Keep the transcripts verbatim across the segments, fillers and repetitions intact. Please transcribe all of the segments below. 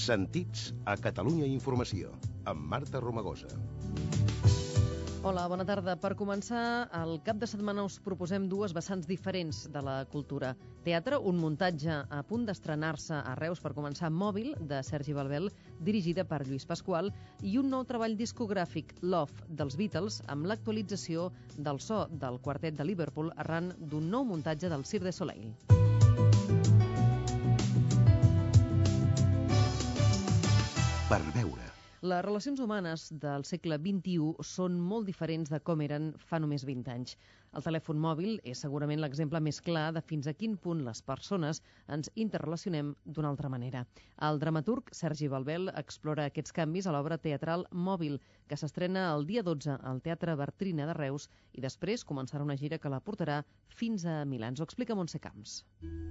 Sentits a Catalunya Informació, amb Marta Romagosa. Hola, bona tarda. Per començar, el cap de setmana us proposem dues vessants diferents de la cultura. Teatre, un muntatge a punt d'estrenar-se a Reus per començar, Mòbil, de Sergi Balbel, dirigida per Lluís Pasqual, i un nou treball discogràfic, Love, dels Beatles, amb l'actualització del so del quartet de Liverpool arran d'un nou muntatge del Cirque du Soleil. Per veure. Les relacions humanes del segle vint-i-u són molt diferents de com eren fa només vint anys. El telèfon mòbil és segurament l'exemple més clar de fins a quin punt les persones ens interrelacionem d'una altra manera. El dramaturg Sergi Balbel explora aquests canvis a l'obra teatral Mòbil, que s'estrena el dia dotze al Teatre Bartrina de Reus i després començarà una gira que la portarà fins a Milà. Ens ho explica Montse Camps.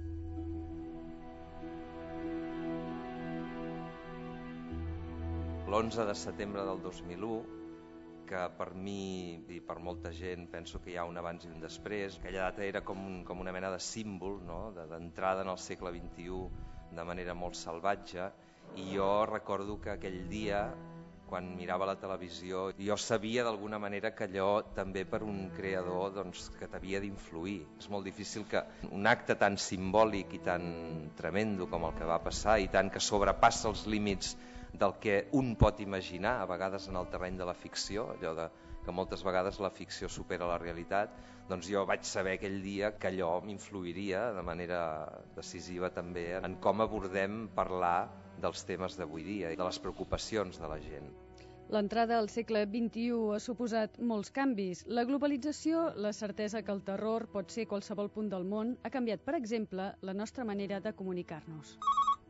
L'onze de setembre del dos mil u, que per mi i per molta gent penso que hi ha un abans i un després. Aquella data era com, un, com una mena de símbol, no? d'entrada en el segle vint-i-u de manera molt salvatge, i jo recordo que aquell dia, quan mirava la televisió, jo sabia d'alguna manera que allò també per un creador doncs, que t'havia d'influir. És molt difícil que un acte tan simbòlic i tan tremendo com el que va passar i tant que sobrepassa els límits del que un pot imaginar, a vegades en el terreny de la ficció, allò de, que moltes vegades la ficció supera la realitat, doncs jo vaig saber aquell dia que allò m'influiria de manera decisiva també en com abordem parlar dels temes d'avui dia i de les preocupacions de la gent. L'entrada al segle vint-i-u ha suposat molts canvis. La globalització, la certesa que el terror pot ser a qualsevol punt del món, ha canviat, per exemple, la nostra manera de comunicar-nos.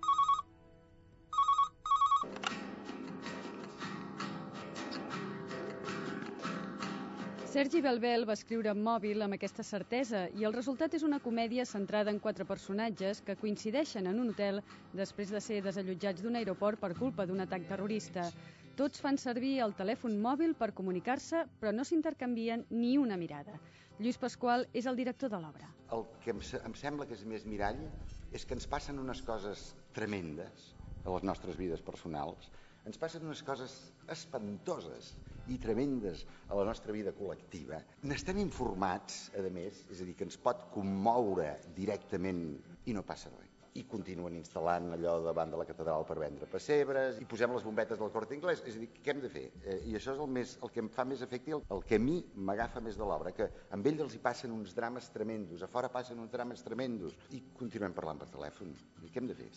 Sergi Balbel va escriure Mòbil amb aquesta certesa i el resultat és una comèdia centrada en quatre personatges que coincideixen en un hotel després de ser desallotjats d'un aeroport per culpa d'un atac terrorista. Tots fan servir el telèfon mòbil per comunicar-se, però no s'intercanvien ni una mirada. Lluís Pasqual és el director de l'obra. El que em, em sembla que és més mirall és que ens passen unes coses tremendes a les nostres vides personals. Ens passen unes coses espantoses i tremendes a la nostra vida col·lectiva. N'estem informats, a més, és a dir, que ens pot commoure directament i no passa res. I continuen instal·lant allò davant de la catedral per vendre pessebres i posem les bombetes del Corte Inglés. És a dir, què hem de fer? Eh, I això és el, més, el que em fa més efecte, el, el que a mi m'agafa més de l'obra, que amb ells els hi passen uns drames tremendos, a fora passen uns drames tremendos i continuem parlant per telèfon. I què hem de fer?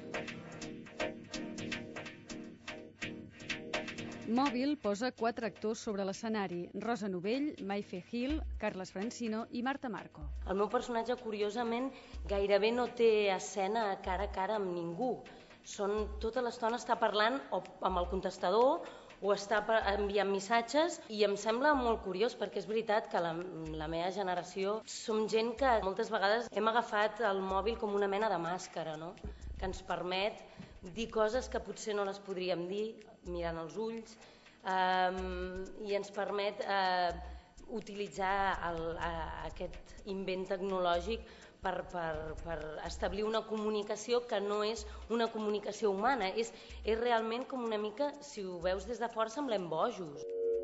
Mòbil posa quatre actors sobre l'escenari: Rosa Novell, Maife Hill, Carles Francino i Marta Marco. El meu personatge, curiosament, gairebé no té escena cara a cara amb ningú. Són, tota l'estona està parlant o amb el contestador o està enviant missatges, i em sembla molt curiós perquè és veritat que la, la meva generació som gent que moltes vegades hem agafat el mòbil com una mena de màscara, no? Que ens permet dir coses que potser no les podríem dir mirant els ulls, eh, i ens permet eh, utilitzar el, eh, aquest invent tecnològic per, per, per establir una comunicació que no és una comunicació humana, és, és realment com una mica, si ho veus des de fora, semblem bojos.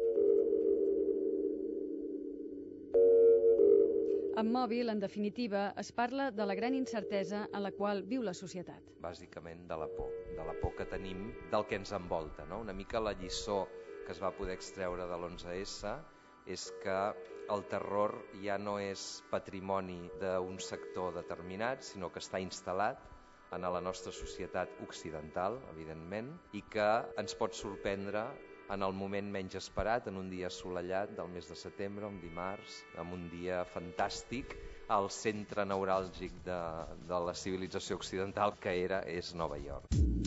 Amb Mòbil, en definitiva, es parla de la gran incertesa en la qual viu la societat. Bàsicament de la por, de la por que tenim del que ens envolta, no? Una mica la lliçó que es va poder extreure de l'onze esse és que el terror ja no és patrimoni d'un sector determinat, sinó que està instal·lat en la nostra societat occidental, evidentment, i que ens pot sorprendre en el moment menys esperat, en un dia assolellat del mes de setembre, un dimarts, en un dia fantàstic, al centre neuràlgic de, de la civilització occidental, que era, és Nova York.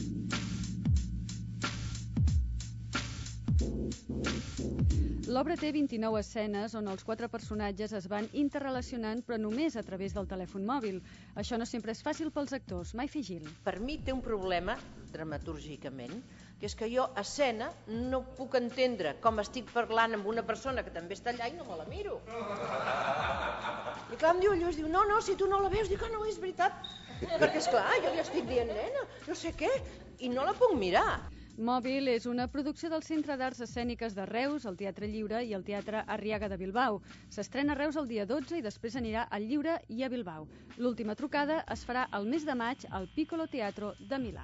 L'obra té vint-i-nou escenes on els quatre personatges es van interrelacionant, però només a través del telèfon mòbil. Això no sempre és fàcil pels actors. Maife Hill. Per mi té un problema, dramatúrgicament, que és que jo a escena no puc entendre com estic parlant amb una persona que també està allà i no me la miro. I clar, em diu el Lluís, diu, no, no, si tu no la veus, dic, ah, no, és veritat. Perquè, esclar, jo li estic dient, nena, no sé què, i no la puc mirar. Mòbil és una producció del Centre d'Arts Escèniques de Reus, el Teatre Lliure i el Teatre Arriaga de Bilbao. S'estrena a Reus el dia dotze i després anirà al Lliure i a Bilbao. L'última trucada es farà el mes de maig al Piccolo Teatro de Milà.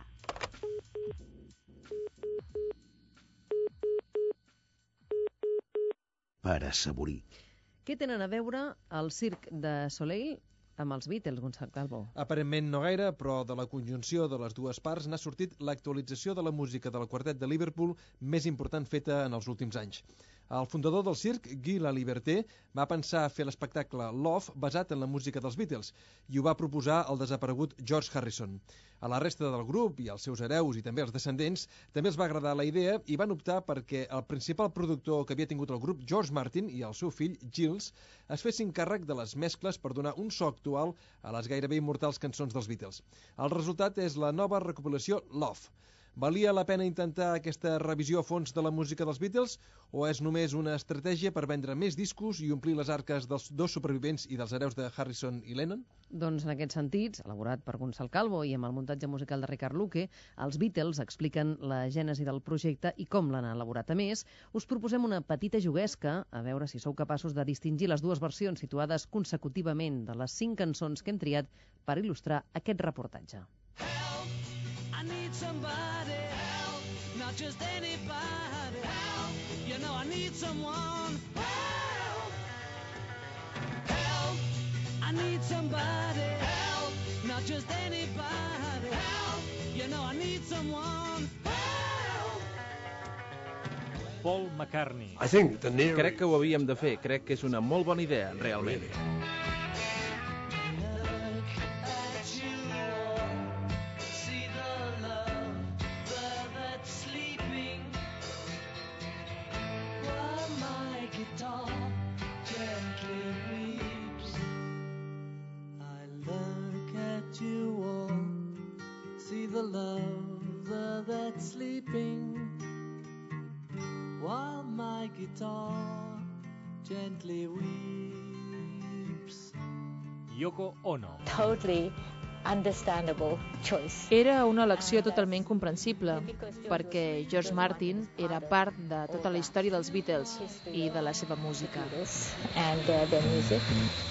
Per assaborir. Què tenen a veure el Cirque de Soleil amb els Beatles, Gonçal Calvo? Aparentment no gaire, però de la conjunció de les dues parts n'ha sortit l'actualització de la música del quartet de Liverpool més important feta en els últims anys. El fundador del circ, Guy Laliberté, va pensar fer l'espectacle Love basat en la música dels Beatles i ho va proposar el desaparegut George Harrison. A la resta del grup i als seus hereus i també als descendents també els va agradar la idea i van optar perquè el principal productor que havia tingut el grup, George Martin, i el seu fill, Giles, es fessin càrrec de les mescles per donar un so actual a les gairebé immortals cançons dels Beatles. El resultat és la nova recopilació Love. Valia la pena intentar aquesta revisió a fons de la música dels Beatles o és només una estratègia per vendre més discos i omplir les arques dels dos supervivents i dels hereus de Harrison i Lennon? Doncs en aquests sentits, elaborat per Gonçal Calvo i amb el muntatge musical de Ricard Luque, els Beatles expliquen la gènesi del projecte i com l'han elaborat. A més, us proposem una petita juguesca, a veure si sou capaços de distingir les dues versions situades consecutivament de les cinc cançons que hem triat per il·lustrar aquest reportatge. I need somebody help, not just anybody help. You know I need someone help. Help, I need somebody help, not just anybody help. You know I need someone help. Paul McCartney. Crec que ho havíem de fer, crec que és una molt bona idea, realment. The lover that's sleeping while my guitar gently weeps. Yoko Ono. Totally understandable choice. Era una elecció totalment comprensible, perquè George Martin era part de tota la història dels Beatles i de la seva música. And uh, their music.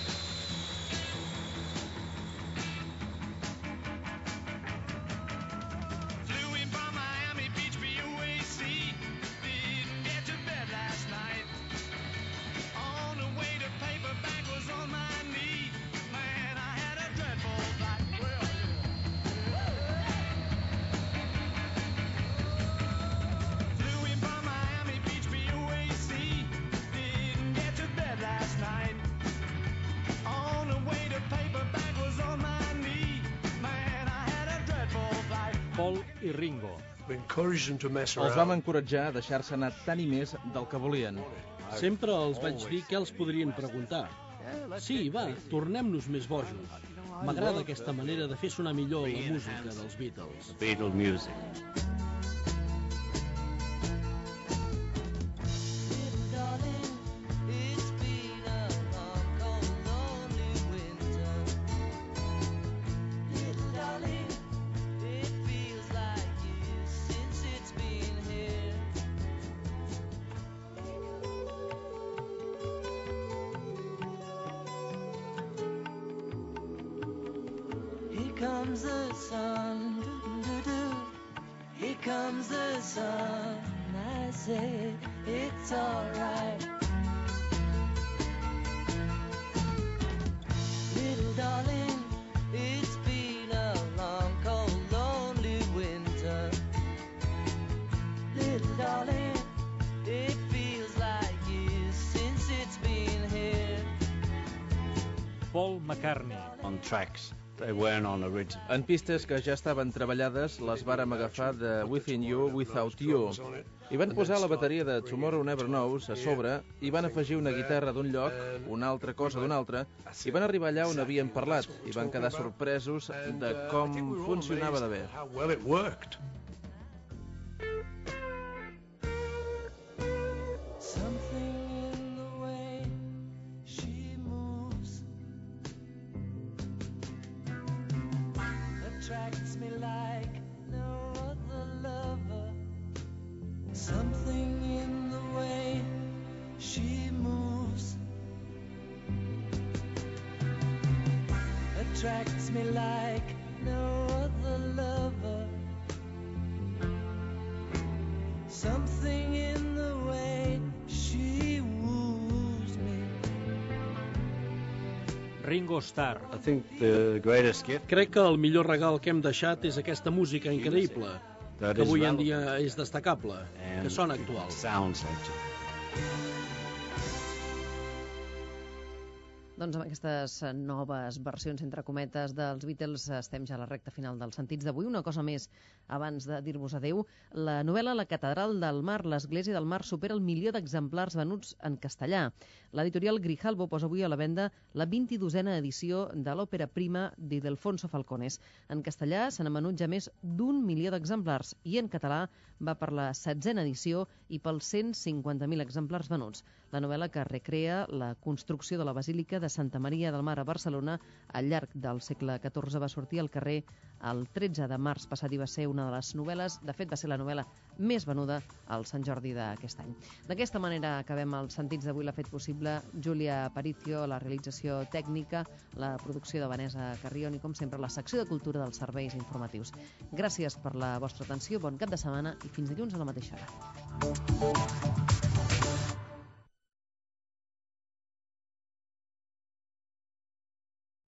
Paul i Ringo. Els vam encoratjar a deixar-se anar tant i més del que volien. Sempre els vaig dir què els podrien preguntar. Sí, va, tornem-nos més bojos. M'agrada aquesta manera de fer sonar millor la música dels Beatles. Beatles music. Here comes the sun, doo-doo-doo. Here comes the sun. I say it's alright. Little darling, it's been a long, cold, lonely winter. Little darling, it feels like years since it's been here. Paul McCartney. On tracks. En pistes que ja estaven treballades, les vàrem agafar de Within You, Without You. I van posar la bateria de Tomorrow Never Knows a sobre i van afegir una guitarra d'un lloc, una altra cosa d'un altre, i van arribar allà on havien parlat i van quedar sorpresos de com funcionava de bé. attracts me like no other lover. Something in the way she moves attracts me like no other lover. Something in the way she woos me. Ringo Starr. I think the greatest gift. Crec que el millor regal que hem deixat és aquesta música increïble, que avui en dia és destacable, que sona actual. Doncs amb aquestes noves versions, entre cometes, dels Beatles estem ja a la recta final dels sentits d'avui. Una cosa més, abans de dir-vos adeu. La novel·la La catedral del mar, l'església del mar, supera el milió d'exemplars venuts en castellà. L'editorial Grijalbo posa avui a la venda la vint-i-dosena edició de l'òpera prima d'Ildefonso Falcones. En castellà se n'han venut ja més d'un milió d'exemplars i en català va per la setzena edició i pels cent cinquanta mil exemplars venuts. La novel·la que recrea la construcció de la Basílica de Santa Maria del Mar a Barcelona al llarg del segle catorze va sortir al carrer el tretze de març passat i va ser una de les novel·les, de fet va ser la novel·la més venuda al Sant Jordi d'aquest any. D'aquesta manera acabem els sentits d'avui. L'ha fet possible Júlia Aparicio, la realització tècnica, la producció de Vanessa Carrion i, com sempre, la secció de cultura dels serveis informatius. Gràcies per la vostra atenció, bon cap de setmana i fins dilluns a la mateixa hora.